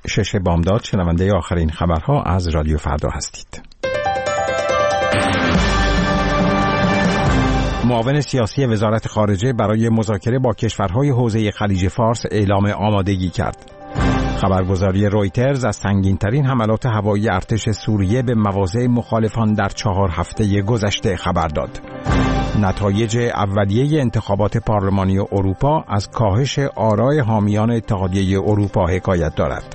6 بامداد شنونده آخرین خبرها از رادیو فردا هستید. معاون سیاسی وزارت خارجه برای مذاکره با کشورهای حوزه خلیج فارس اعلام آمادگی کرد. خبرگزاری رویترز از سنگین‌ترین حملات هوایی ارتش سوریه به مواضع مخالفان در 4 هفته گذشته خبر داد. نتایج اولیه انتخابات پارلمانی اروپا از کاهش آرای حامیان اتحادیه اروپا حکایت دارد.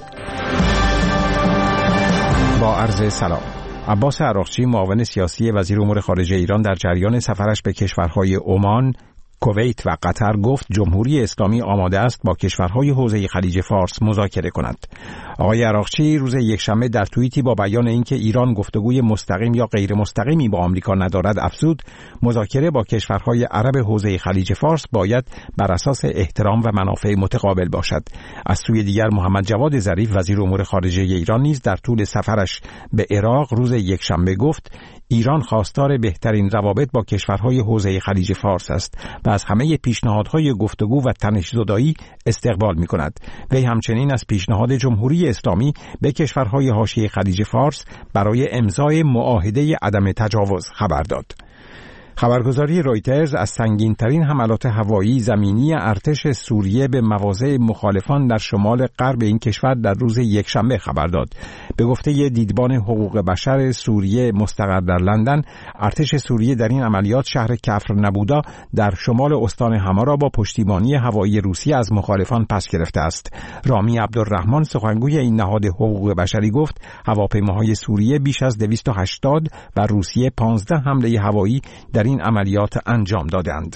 با عرض سلام. عباس عراقچی معاون سیاسی وزیر امور خارجه ایران در جریان سفرش به کشورهای عمان، کویت و قطر گفت جمهوری اسلامی آماده است با کشورهای حوزه خلیج فارس مذاکره کند. آقای عراقچی روز یکشنبه در توییتی با بیان اینکه ایران گفتگوی مستقیم یا غیر مستقیمی با آمریکا ندارد افزود مذاکره با کشورهای عرب حوزه خلیج فارس باید بر اساس احترام و منافع متقابل باشد. از سوی دیگر محمد جواد ظریف وزیر امور خارجه ایران نیز در طول سفرش به عراق روز یکشنبه گفت ایران خواستار بهترین روابط با کشورهای حوزه خلیج فارس است و از همه پیشنهادهای گفتگو و تنش‌زدایی استقبال می‌کند. وی همچنین از پیشنهاد جمهوری اسلامی به کشورهای حاشیه خلیج فارس برای امضای معاهده عدم تجاوز خبر داد. خبرگزاری رویترز از سنگین‌ترین حملات هوایی زمینی ارتش سوریه به مواضع مخالفان در شمال غرب این کشور در روز یکشنبه خبر داد. به گفته دیدبان حقوق بشر سوریه مستقر در لندن، ارتش سوریه در این عملیات شهر کفر نبودا در شمال استان حما را با پشتیبانی هوایی روسیه از مخالفان پس گرفته است. رامی عبدالرحمن سخنگوی این نهاد حقوق بشری گفت هواپیماهای سوریه بیش از 280 و روسیه 15 حمله هوایی در این عملیات انجام دادند.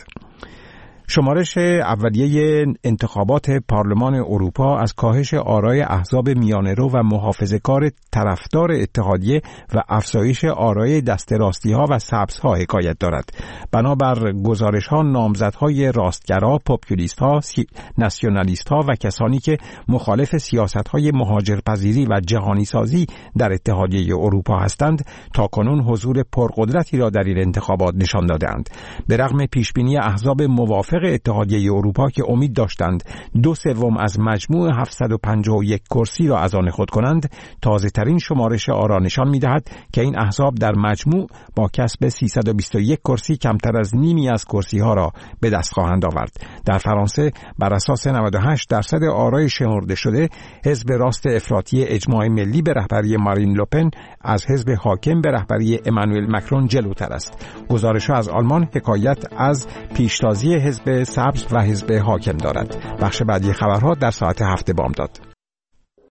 شمارش اولیه انتخابات پارلمان اروپا از کاهش آرای احزاب میانه‌رو و محافظه‌کار طرفدار اتحادیه و افزایش آرای دست راستی‌ها و سبزها حکایت دارد. بنابر گزارش‌ها نامزدهای راستگرا، پاپولیست‌ها، ناسیونالیست‌ها و کسانی که مخالف سیاست‌های مهاجرپذیری و جهانی‌سازی در اتحادیه اروپا هستند تاکنون حضور پرقدرتی را در این انتخابات نشان دادند. به رغم پیشبینی احزاب موافق اتحادیه اروپا که امید داشتند 2/3 از مجموع 751 کرسی را از آن خود کنند، تازه ترین شمارش آرا نشان می‌دهد که این احزاب در مجموع با کسب 321 کرسی کمتر از نیمی از کرسی‌ها را به دست خواهند آورد. در فرانسه بر اساس 98% آرای شمرده شده، حزب راست افراطی اجماع ملی به رهبری مارین لوپن از حزب حاکم به رهبری امانوئل مکرون جلوتر است. گزارش‌ها از آلمان حکایت از پیشتازی حزب سبز و حزب حاکم دارد. بخش بعدی خبرها در ساعت 7 بامداد.